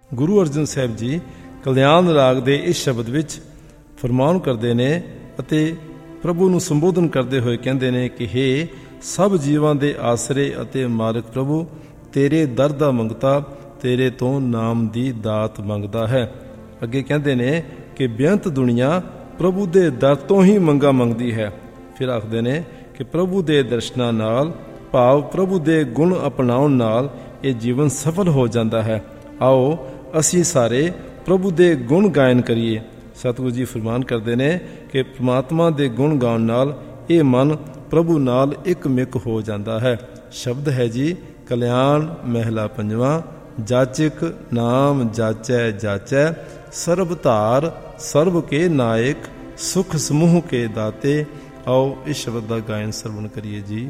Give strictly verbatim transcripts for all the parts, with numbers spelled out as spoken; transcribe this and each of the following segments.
ਗੁਰੂ ਅਰਜਨ ਸਾਹਿਬ ਜੀ ਕਲਿਆਣ ਰਾਗ ਦੇ ਇਸ ਸ਼ਬਦ ਵਿੱਚ ਫਰਮਾਨ ਕਰਦੇ ਨੇ ਅਤੇ ਪ੍ਰਭੂ ਨੂੰ ਸੰਬੋਧਨ ਕਰਦੇ ਹੋਏ ਕਹਿੰਦੇ ਨੇ ਕਿ ਹੇ ਸਭ ਜੀਵਾਂ ਦੇ ਆਸਰੇ ਅਤੇ ਮਾਲਕ ਪ੍ਰਭੂ, ਤੇਰੇ ਦਰ ਦਾ ਮੰਗਤਾ ਤੇਰੇ ਤੋਂ ਨਾਮ ਦੀ ਦਾਤ ਮੰਗਦਾ ਹੈ। ਅੱਗੇ ਕਹਿੰਦੇ ਨੇ ਕਿ ਬੇਅੰਤ ਦੁਨੀਆ ਪ੍ਰਭੂ ਦੇ ਦਰ ਤੋਂ ਹੀ ਮੰਗਾ ਮੰਗਦੀ ਹੈ। ਫਿਰ ਆਖਦੇ ਨੇ ਕਿ ਪ੍ਰਭੂ ਦੇ ਦਰਸ਼ਨਾਂ ਨਾਲ, ਭਾਵ ਪ੍ਰਭੂ ਦੇ ਗੁਣ ਅਪਣਾਉਣ ਨਾਲ ਇਹ ਜੀਵਨ ਸਫਲ ਹੋ ਜਾਂਦਾ ਹੈ। ਆਓ ਅਸੀਂ ਸਾਰੇ ਪ੍ਰਭੂ ਦੇ ਗੁਣ ਗਾਇਨ ਕਰੀਏ। ਸਤਿਗੁਰੂ ਜੀ ਫਰਮਾਨ ਕਰਦੇ ਨੇ ਕਿ ਪ੍ਰਮਾਤਮਾ ਦੇ ਗੁਣ ਗਾਉਣ ਨਾਲ ਇਹ ਮਨ ਪ੍ਰਭੂ ਨਾਲ ਇੱਕ ਮਿੱਕ ਹੋ ਜਾਂਦਾ ਹੈ। ਸ਼ਬਦ ਹੈ ਜੀ ਕਲਿਆਣ ਮਹਿਲਾ ਪੰਜਵਾਂ। ਜਾਚਕ ਨਾਮ ਜਾਚੈ ਜਾਚੈ, ਸਰਬ ਧਾਰ ਸਰਬ ਕੇ ਨਾਇਕ, ਸੁਖ ਸਮੂਹ ਕੇ ਦਾਤੇ। ਆਓ ਇਸ ਸ਼ਬਦ ਦਾ ਗਾਇਨ ਸਰਵਣ ਕਰੀਏ ਜੀ।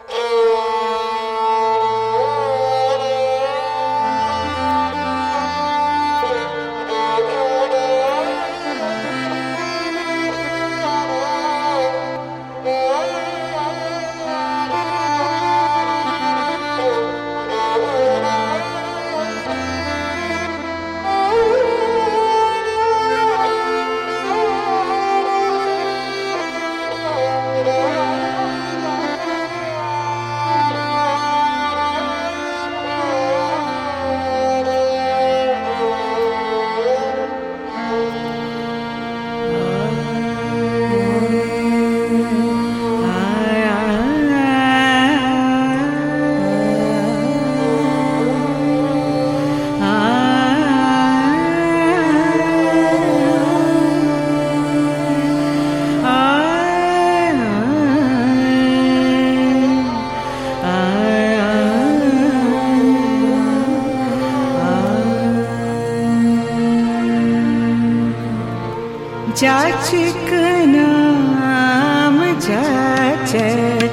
जाचक नाम जाचै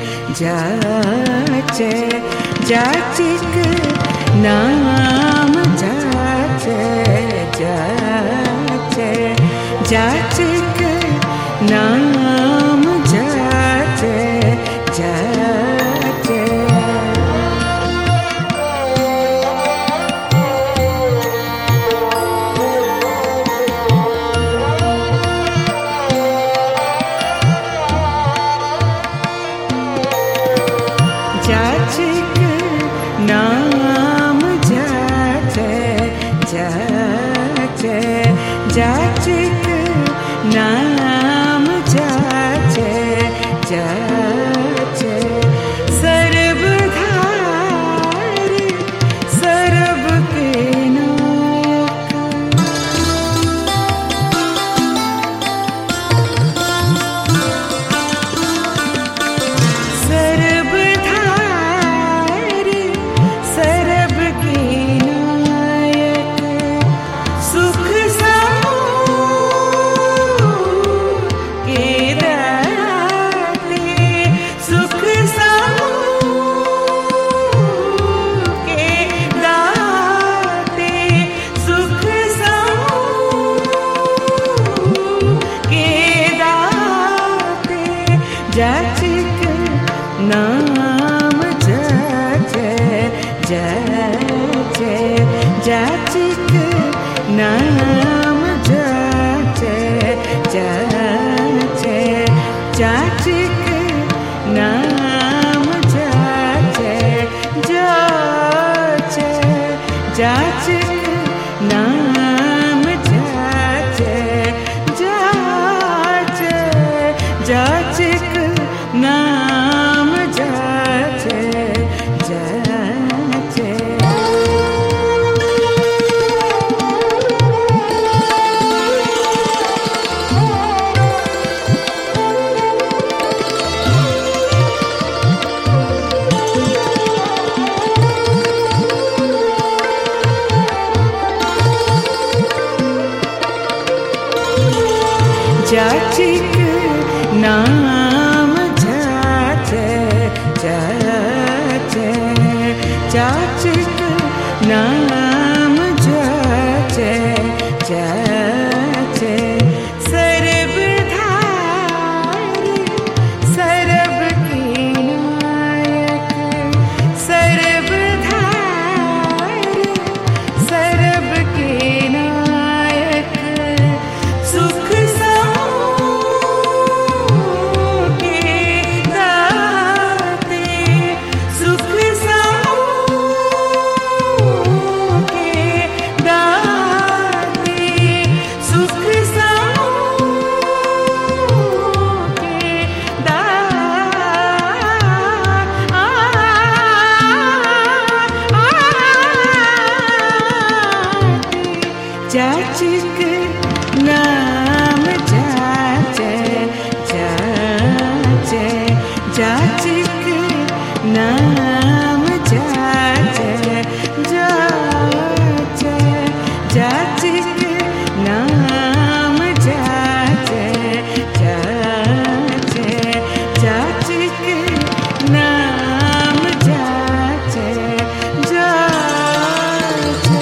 जाचै, जाचक नाम जाचै जाचै, जाचक नाम जाचै जाचै। जाचक नाम जाचै जाचै, जाचक नाम जाचै जाचै। सर्वधार सर्व के नायक, सर्वधार सर्व के नायक, सुख समूह के दाते, सुख समूह के दाते, सुख समूह के दाते। जाचक नाम जाचै जाचै, जाचक नाम जाचै जाचै, जाचक नाम जाचै जाचै, जाचक नाम जाचै जाचै, जाचक नाम जाचै जाचै। जाचक नाम जाचै जाचै, जाचक नाम जाचै जाचै। सर्वधार सर्व के नायक, सर्वधार सर्व के जाचिक नाम जाचे जाचे जाचिक नाम जाचे जाचे जाचिक नाम जाचे जाचे जाचिक नाम जाचे जाचे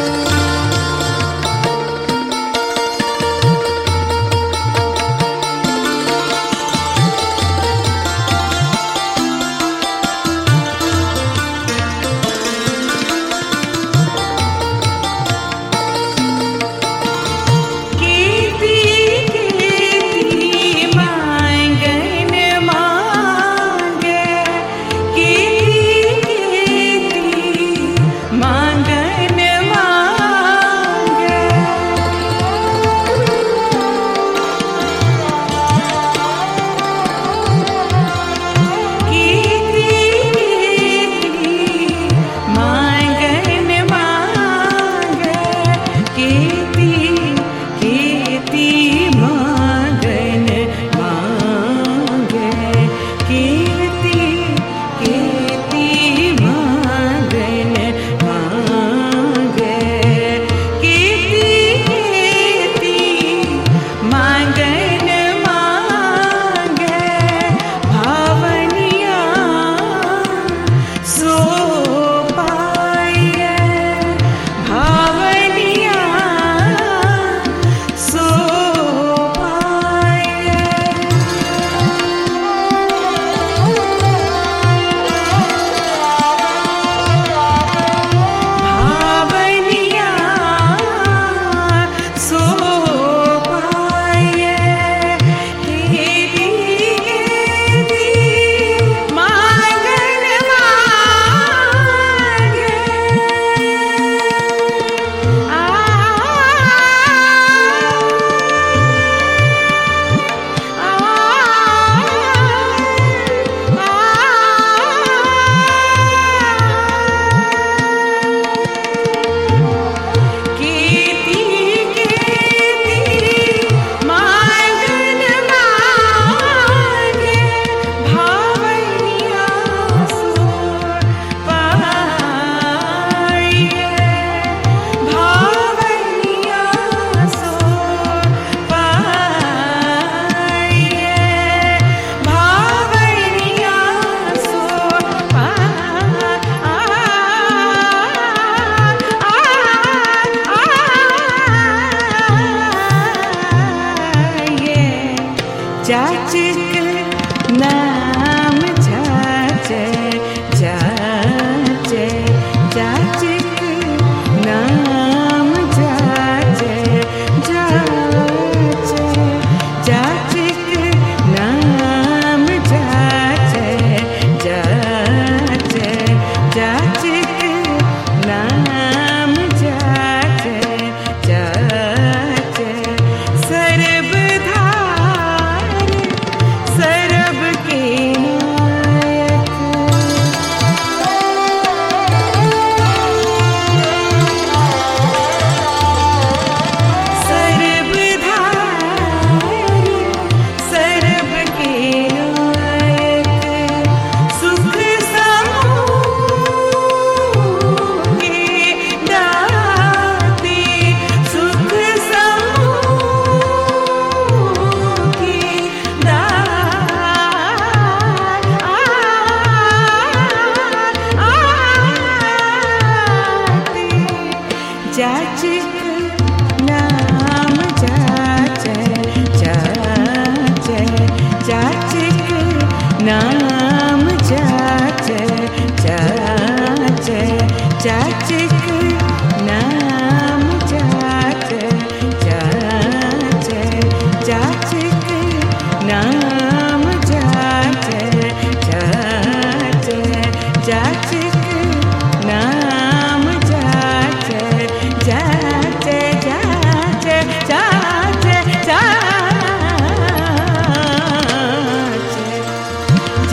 जाचिक नाम जाचे जाचे जाचिक नाम जाचे जाचे जाचिक नाम जाचे जाचे जाचिक नाम जाचे जाचे सर्वधा सर्व के नायक सर्वधारी सर्व के नायक सुख समूह के दाते सुख समूह के जाचिक नाम जाचे जाचे जाचिक नाम जाचे जाचे जाचिक नाम जाचे जाचे जाचिक नाम जाचे जाचे जाचिक नाम जाचे जाचे जाचे जाचे जाचे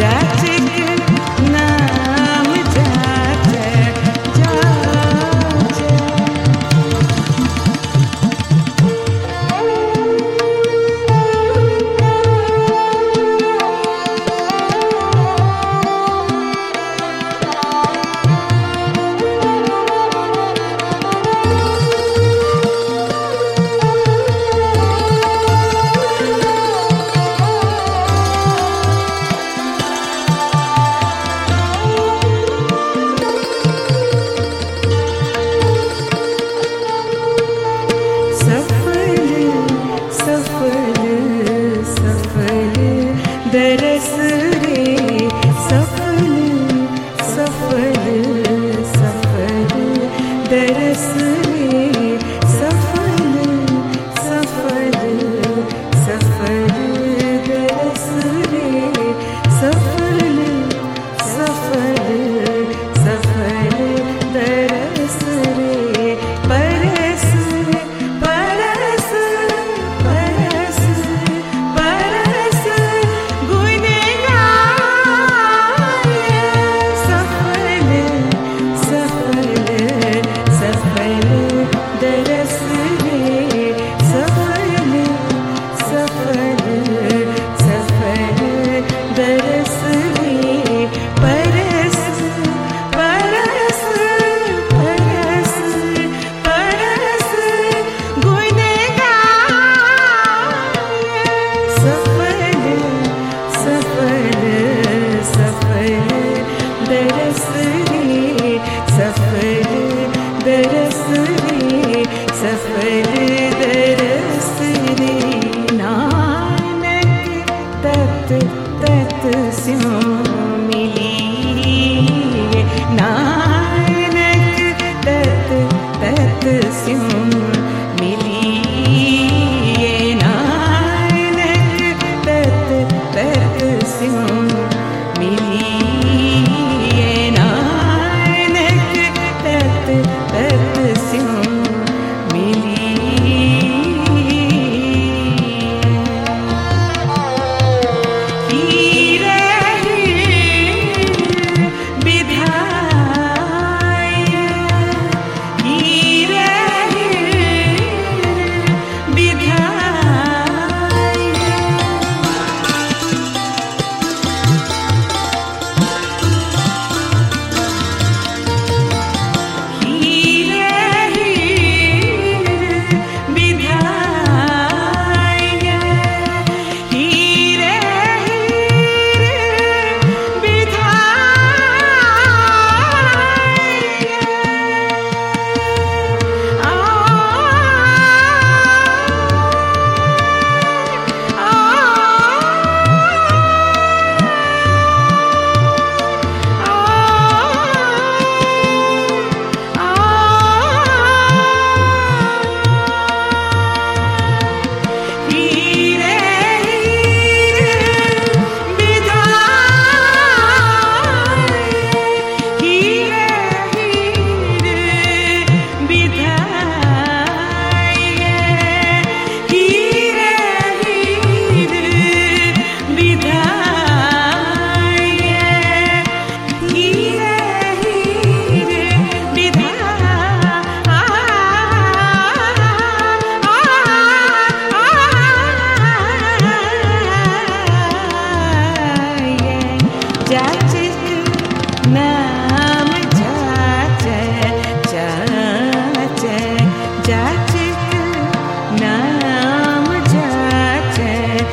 जाचिक नाम जाचे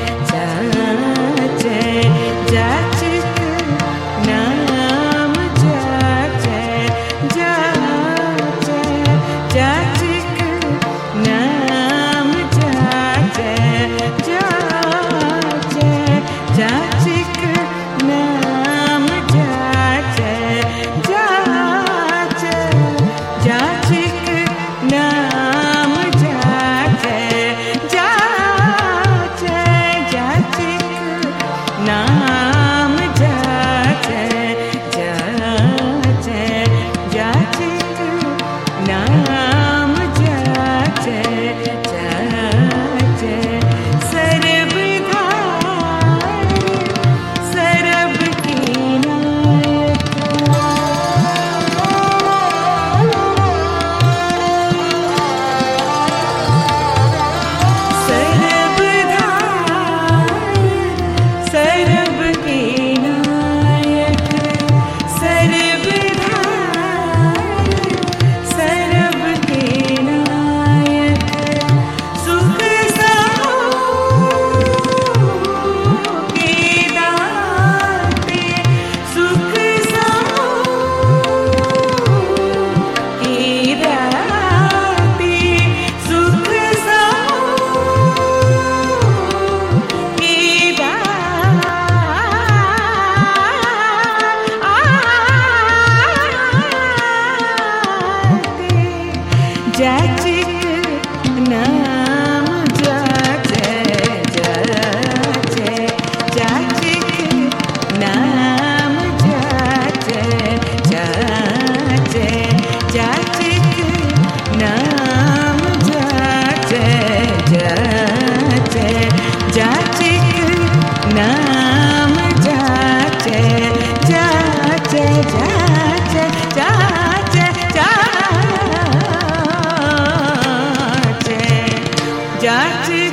जाचे जाचिक नाम जाचे जाचे जाचिक नाम जाचे जाचे जाचिक नाम जाचे जाचे जाचिक नाम जाचे जाचे जाचिक नाम जाचे जाचे जाचिक नाम जाचे जाचे सर्वधार सर्व की नायक सर्वधार सर्व की नायक सर्वधार सर्व की नायक सुख समूह की दाते सुख समूह की दाते सुख समूह की दाते जाचिक नाम जाचे जाचे जाचिक नाम जाचे जाचे जाचिक नाम जाचे जाचे जाचिक नाम जाचे जाचे जाचे जाचे जाचे जाचे